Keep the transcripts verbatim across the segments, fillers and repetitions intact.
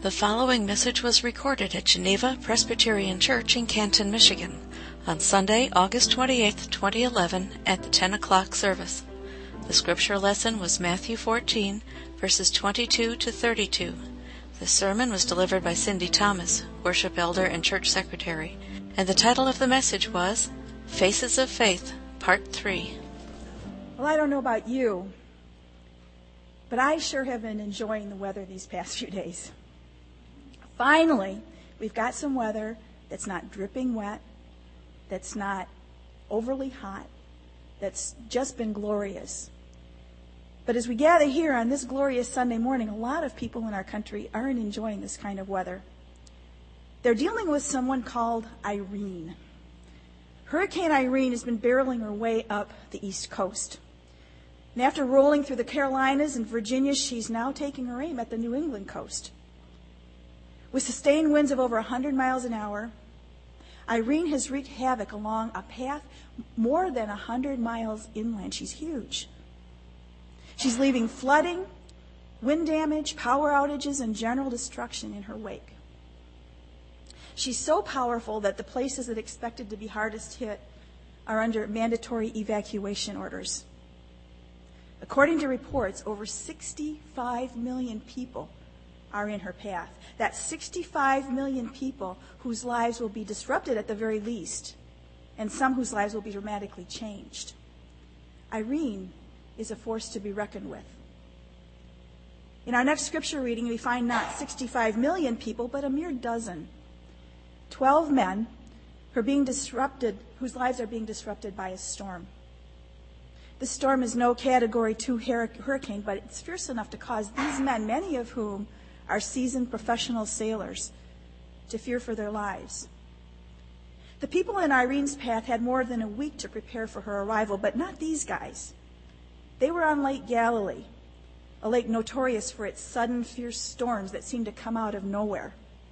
The following message was recorded at Geneva Presbyterian Church in Canton, Michigan, on Sunday, August twenty-eighth, twenty eleven, at the ten o'clock service. The scripture lesson was Matthew fourteen, verses twenty-two to thirty-two. The sermon was delivered by Cindy Thomas, worship elder and church secretary, and the title of the message was Faces of Faith, Part three. Well, I don't know about you, but I sure have been enjoying the weather these past few days. Finally, we've got some weather that's not dripping wet, that's not overly hot, that's just been glorious. But as we gather here on this glorious Sunday morning, a lot of people in our country aren't enjoying this kind of weather. They're dealing with someone called Irene. Hurricane Irene has been barreling her way up the East Coast. And after rolling through the Carolinas and Virginia, she's now taking her aim at the New England coast. With sustained winds of over one hundred miles an hour, Irene has wreaked havoc along a path more than one hundred miles inland. She's huge. She's leaving flooding, wind damage, power outages, and general destruction in her wake. She's so powerful that the places that are expected to be hardest hit are under mandatory evacuation orders. According to reports, over sixty-five million people are in her path. That's sixty-five million people whose lives will be disrupted at the very least, and some whose lives will be dramatically changed. Irene is a force to be reckoned with. In our next scripture reading, we find not sixty-five million people, but a mere dozen. Twelve men who are being disrupted, whose lives are being disrupted by a storm. This storm is no Category two hurricane, but it's fierce enough to cause these men, many of whom are seasoned professional sailors, to fear for their lives. The people in Irene's path had more than a week to prepare for her arrival, but not these guys. They were on Lake Galilee, a lake notorious for its sudden, fierce storms that seem to come out of nowhere.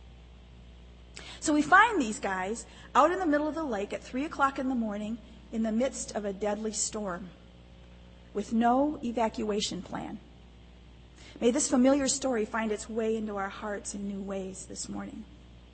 So we find these guys out in the middle of the lake at three o'clock in the morning in the midst of a deadly storm with no evacuation plan. May this familiar story find its way into our hearts in new ways this morning.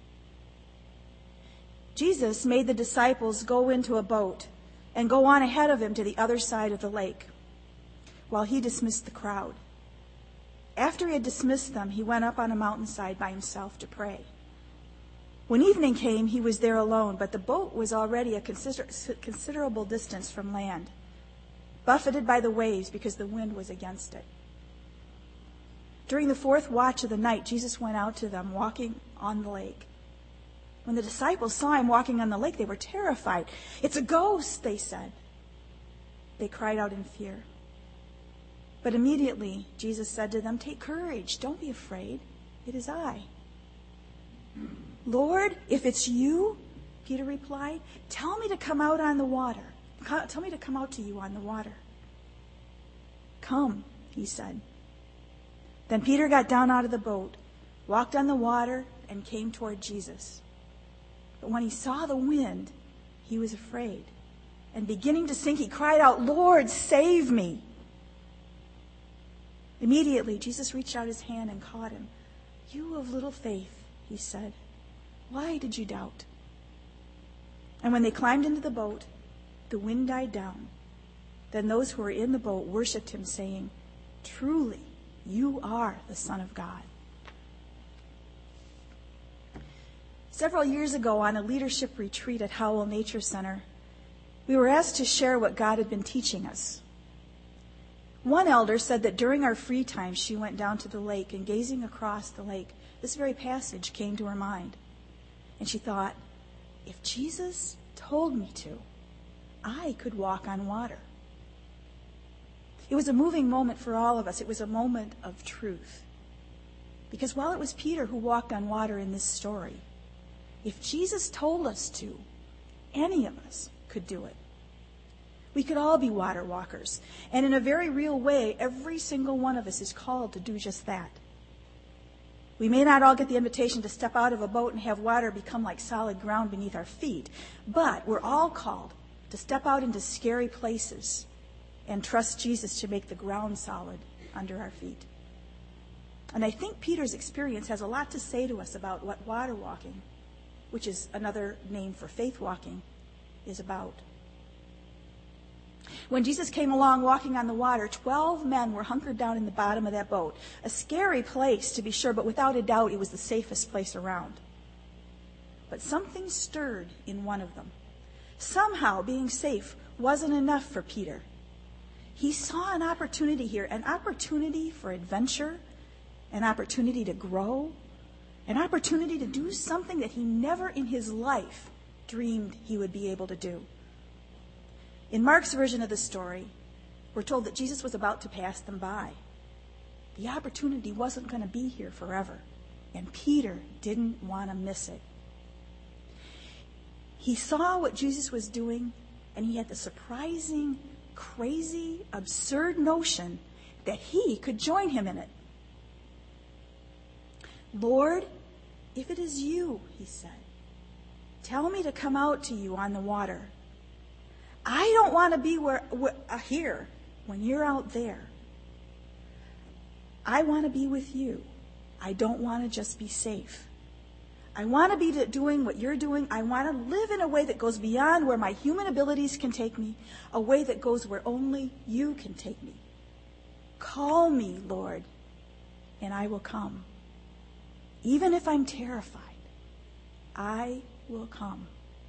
Jesus made the disciples go into a boat and go on ahead of him to the other side of the lake while he dismissed the crowd. After he had dismissed them, he went up on a mountainside by himself to pray. When evening came, he was there alone, but the boat was already a consider- considerable distance from land, buffeted by the waves because the wind was against it. During the fourth watch of the night, Jesus went out to them walking on the lake. When the disciples saw him walking on the lake, they were terrified. "It's a ghost," they said. They cried out in fear. But immediately, Jesus said to them, "Take courage. Don't be afraid. It is I." "Lord, if it's you," Peter replied, "tell me to come out on the water. Tell me to come out to you on the water." "Come," he said. Then Peter got down out of the boat, walked on the water, and came toward Jesus. But when he saw the wind, he was afraid. And beginning to sink, he cried out, "Lord, save me." Immediately, Jesus reached out his hand and caught him. "You of little faith," he said, "why did you doubt?" And when they climbed into the boat, the wind died down. Then those who were in the boat worshipped him, saying, "Truly, you are the Son of God." Several years ago, on a leadership retreat at Howell Nature Center, we were asked to share what God had been teaching us. One elder said that during our free time, she went down to the lake, and gazing across the lake, this very passage came to her mind. And she thought, if Jesus told me to, I could walk on water. It was a moving moment for all of us. It was a moment of truth. Because while it was Peter who walked on water in this story, if Jesus told us to, any of us could do it. We could all be water walkers. And in a very real way, every single one of us is called to do just that. We may not all get the invitation to step out of a boat and have water become like solid ground beneath our feet, but we're all called to step out into scary places and trust Jesus to make the ground solid under our feet. And I think Peter's experience has a lot to say to us about what water walking, which is another name for faith walking, is about. When Jesus came along walking on the water, twelve men were hunkered down in the bottom of that boat. A scary place, to be sure, but without a doubt it was the safest place around. But something stirred in one of them. Somehow being safe wasn't enough for Peter. He saw an opportunity here, an opportunity for adventure, an opportunity to grow, an opportunity to do something that he never in his life dreamed he would be able to do. In Mark's version of the story, we're told that Jesus was about to pass them by. The opportunity wasn't going to be here forever, and Peter didn't want to miss it. He saw what Jesus was doing, and he had the surprising, crazy, absurd notion that he could join him in it. "Lord, if it is you," he said, "tell me to come out to you on the water. I don't want to be where, where uh, here when you're out there. I want to be with you. I don't want to just be safe. I want to be doing what you're doing. I want to live in a way that goes beyond where my human abilities can take me, a way that goes where only you can take me. Call me, Lord, and I will come. Even if I'm terrified, I will come."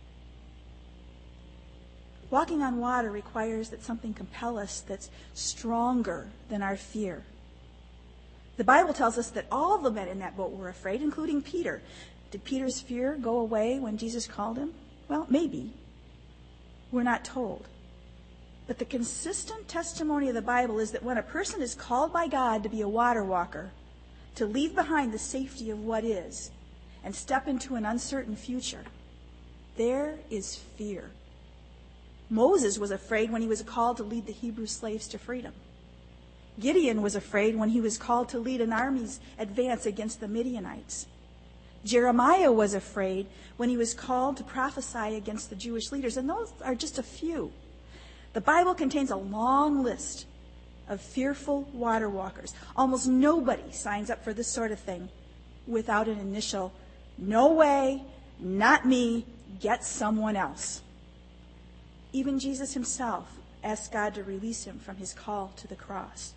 Walking on water requires that something compel us that's stronger than our fear. The Bible tells us that all the men in that boat were afraid, including Peter. Did Peter's fear go away when Jesus called him? Well, maybe. We're not told. But the consistent testimony of the Bible is that when a person is called by God to be a water walker, to leave behind the safety of what is, and step into an uncertain future, there is fear. Moses was afraid when he was called to lead the Hebrew slaves to freedom. Gideon was afraid when he was called to lead an army's advance against the Midianites. Jeremiah was afraid when he was called to prophesy against the Jewish leaders, and those are just a few. The Bible contains a long list of fearful water walkers. Almost nobody signs up for this sort of thing without an initial, "No way, not me, get someone else." Even Jesus himself asked God to release him from his call to the cross.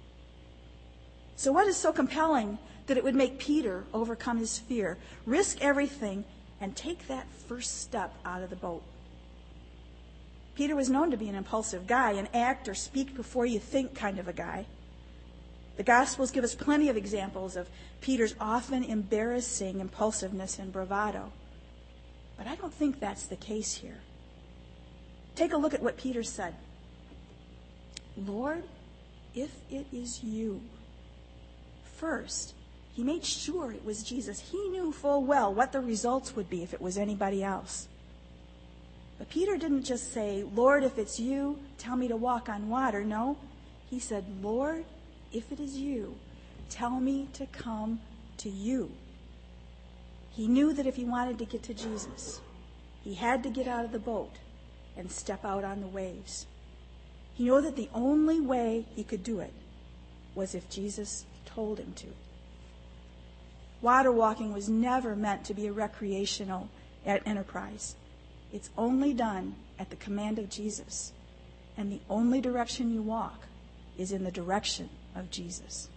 So what is so compelling that it would make Peter overcome his fear, risk everything, and take that first step out of the boat? Peter was known to be an impulsive guy, an act or speak before you think kind of a guy. The Gospels give us plenty of examples of Peter's often embarrassing impulsiveness and bravado. But I don't think that's the case here. Take a look at what Peter said. "Lord, if it is you." First, he made sure it was Jesus. He knew full well what the results would be if it was anybody else. But Peter didn't just say, "Lord, if it's you, tell me to walk on water." No, he said, "Lord, if it is you, tell me to come to you." He knew that if he wanted to get to Jesus, he had to get out of the boat and step out on the waves. He knew that the only way he could do it was if Jesus told him to. Water walking was never meant to be a recreational enterprise. It's only done at the command of Jesus, and the only direction you walk is in the direction of Jesus.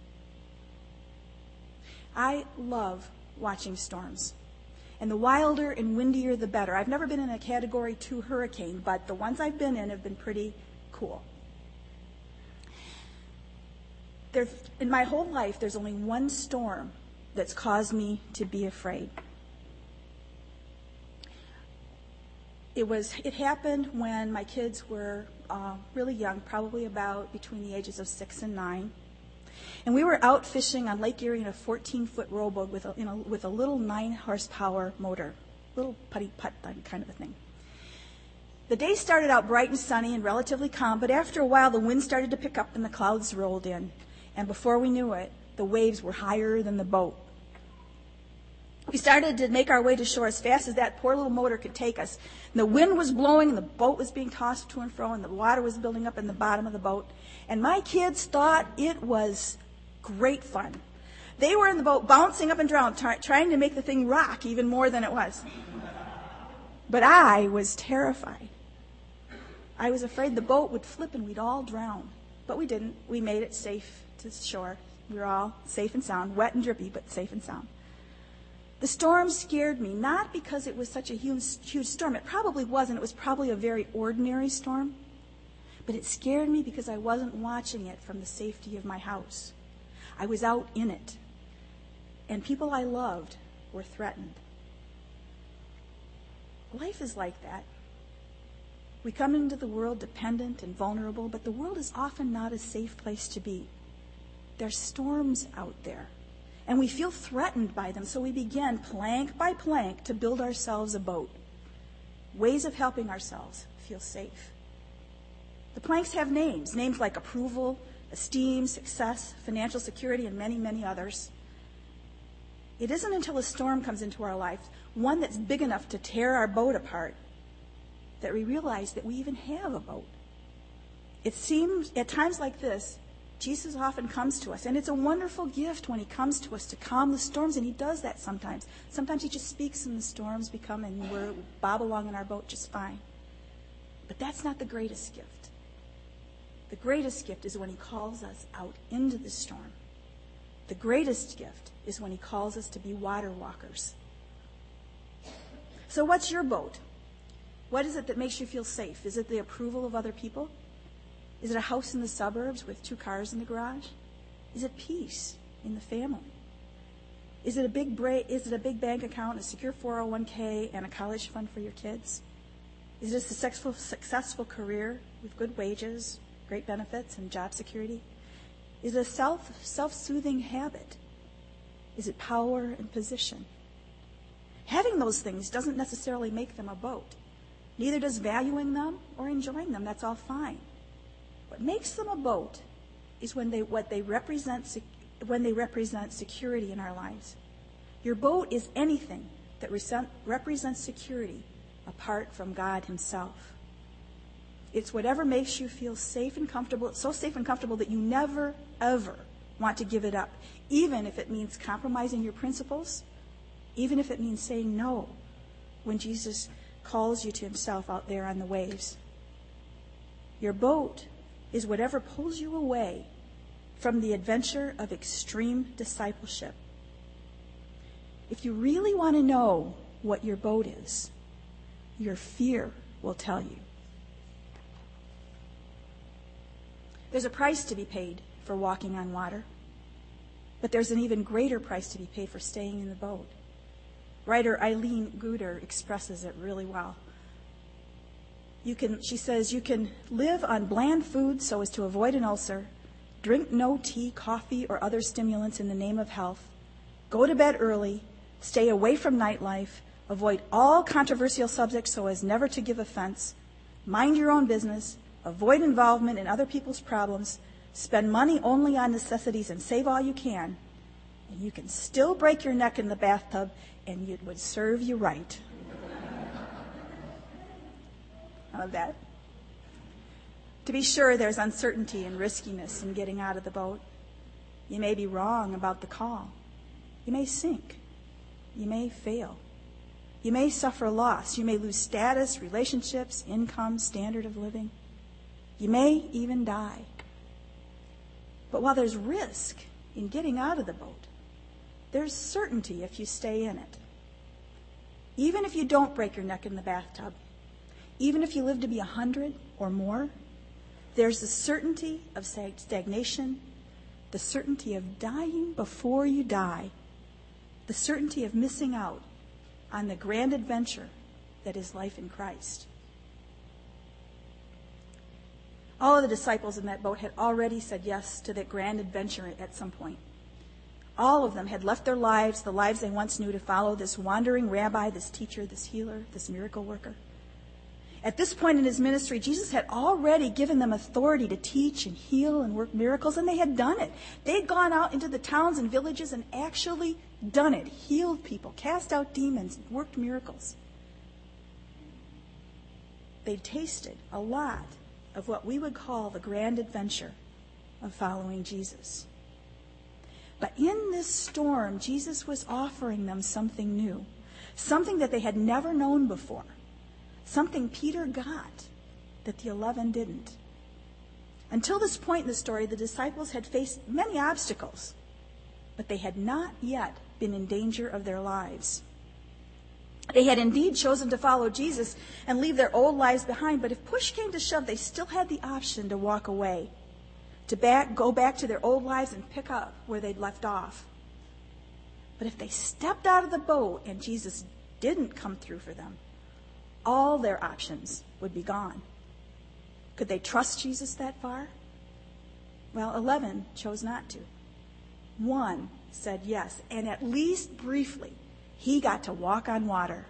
I love watching storms. And the wilder and windier, the better. I've never been in a Category two hurricane, but the ones I've been in have been pretty cool. There, in my whole life, there's only one storm that's caused me to be afraid. It was. It happened when my kids were uh, really young, probably about between the ages of six and nine. And we were out fishing on Lake Erie in a fourteen-foot rowboat with a, you know, with a little nine-horsepower motor, little putty-putt kind of a thing. The day started out bright and sunny and relatively calm, but after a while the wind started to pick up and the clouds rolled in. And before we knew it, the waves were higher than the boat. We started to make our way to shore as fast as that poor little motor could take us. And the wind was blowing and the boat was being tossed to and fro and the water was building up in the bottom of the boat. And my kids thought it was great fun. They were in the boat bouncing up and down, t- trying to make the thing rock even more than it was. But I was terrified. I was afraid the boat would flip and we'd all drown. But we didn't. We made it safe to shore. We were all safe and sound, wet and drippy, but safe and sound. The storm scared me, not because it was such a huge, huge storm. It probably wasn't. It was probably a very ordinary storm. But it scared me because I wasn't watching it from the safety of my house. I was out in it. And people I loved were threatened. Life is like that. We come into the world dependent and vulnerable, but the world is often not a safe place to be. There's storms out there, and we feel threatened by them, so we begin plank by plank to build ourselves a boat. Ways of helping ourselves feel safe. The planks have names, names like approval, esteem, success, financial security, and many, many others. It isn't until a storm comes into our life, one that's big enough to tear our boat apart, that we realize that we even have a boat. It seems at times like this, Jesus often comes to us, and it's a wonderful gift when he comes to us to calm the storms, and he does that sometimes. Sometimes he just speaks and the storms become, and we're bob along in our boat just fine. But that's not the greatest gift. The greatest gift is when he calls us out into the storm. The greatest gift is when he calls us to be water walkers. So what's your boat? What is it that makes you feel safe? Is it the approval of other people? Is it a house in the suburbs with two cars in the garage? Is it peace in the family? Is it a big bra- is it a big bank account, a secure four oh one k, and a college fund for your kids? Is it a successful, successful career with good wages, great benefits, and job security? Is it a self, self-soothing habit? Is it power and position? Having those things doesn't necessarily make them a boat. Neither does valuing them or enjoying them. That's all fine. What makes them a boat is when they what they represent when they represent security in our lives. Your boat is anything that represents security apart from God himself. It's whatever makes you feel safe and comfortable. It's so safe and comfortable that you never, ever want to give it up, even if it means compromising your principles, even if it means saying no when Jesus calls you to himself out there on the waves. Your boat is whatever pulls you away from the adventure of extreme discipleship. If you really want to know what your boat is, your fear will tell you. There's a price to be paid for walking on water, but there's an even greater price to be paid for staying in the boat. Writer Eileen Guder expresses it really well. You can, she says, you can live on bland food so as to avoid an ulcer, drink no tea, coffee, or other stimulants in the name of health, go to bed early, stay away from nightlife, avoid all controversial subjects so as never to give offense, mind your own business, avoid involvement in other people's problems, spend money only on necessities and save all you can, and you can still break your neck in the bathtub and it would serve you right. I love that. To be sure, there's uncertainty and riskiness in getting out of the boat. You may be wrong about the call. You may sink. You may fail. You may suffer loss. You may lose status, relationships, income, standard of living. You may even die. But while there's risk in getting out of the boat, there's certainty if you stay in it. Even if you don't break your neck in the bathtub, even if you live to be a hundred or more, there's the certainty of stagnation, the certainty of dying before you die, the certainty of missing out on the grand adventure that is life in Christ. All of the disciples in that boat had already said yes to that grand adventure at some point. All of them had left their lives, the lives they once knew, to follow this wandering rabbi, this teacher, this healer, this miracle worker. At this point in his ministry, Jesus had already given them authority to teach and heal and work miracles, and they had done it. They had gone out into the towns and villages and actually done it, healed people, cast out demons, worked miracles. They'd tasted a lot of what we would call the grand adventure of following Jesus. But in this storm, Jesus was offering them something new, something that they had never known before, something Peter got that the eleven didn't. Until this point in the story, the disciples had faced many obstacles, but they had not yet been in danger of their lives. They had indeed chosen to follow Jesus and leave their old lives behind, but if push came to shove, they still had the option to walk away, to back, go back to their old lives and pick up where they'd left off. But if they stepped out of the boat and Jesus didn't come through for them, all their options would be gone. Could they trust Jesus that far? Well, eleven chose not to. One said yes, and at least briefly, he got to walk on water.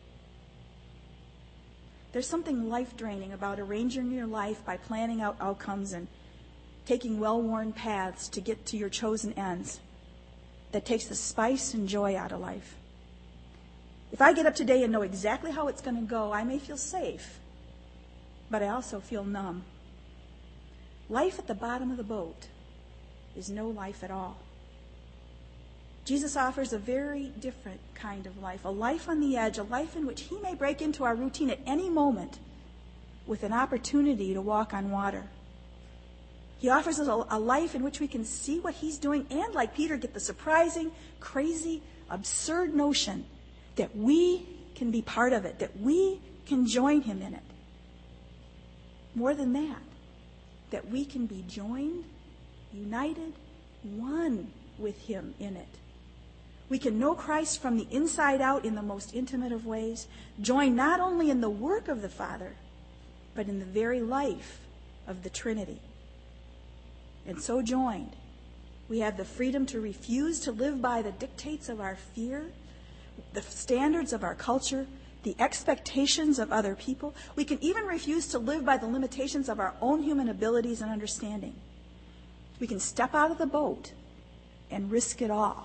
There's something life-draining about arranging your life by planning out outcomes and taking well-worn paths to get to your chosen ends that takes the spice and joy out of life. If I get up today and know exactly how it's going to go, I may feel safe, but I also feel numb. Life at the bottom of the boat is no life at all. Jesus offers a very different kind of life, a life on the edge, a life in which he may break into our routine at any moment with an opportunity to walk on water. He offers us a, a life in which we can see what he's doing and, like Peter, get the surprising, crazy, absurd notion that we can be part of it, that we can join him in it. More than that, that we can be joined, united, one with him in it. We can know Christ from the inside out in the most intimate of ways, join not only in the work of the Father, but in the very life of the Trinity. And so joined, we have the freedom to refuse to live by the dictates of our fear, the standards of our culture, the expectations of other people. We can even refuse to live by the limitations of our own human abilities and understanding. We can step out of the boat and risk it all.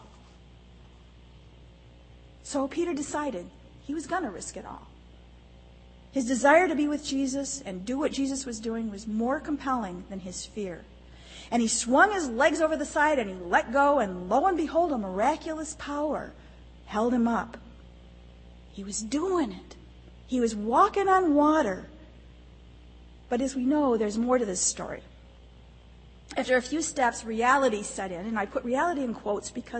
So Peter decided he was going to risk it all. His desire to be with Jesus and do what Jesus was doing was more compelling than his fear. And he swung his legs over the side and he let go, and lo and behold, a miraculous power held him up. He was doing it. He was walking on water. But as we know, there's more to this story. After a few steps, reality set in, and I put reality in quotes because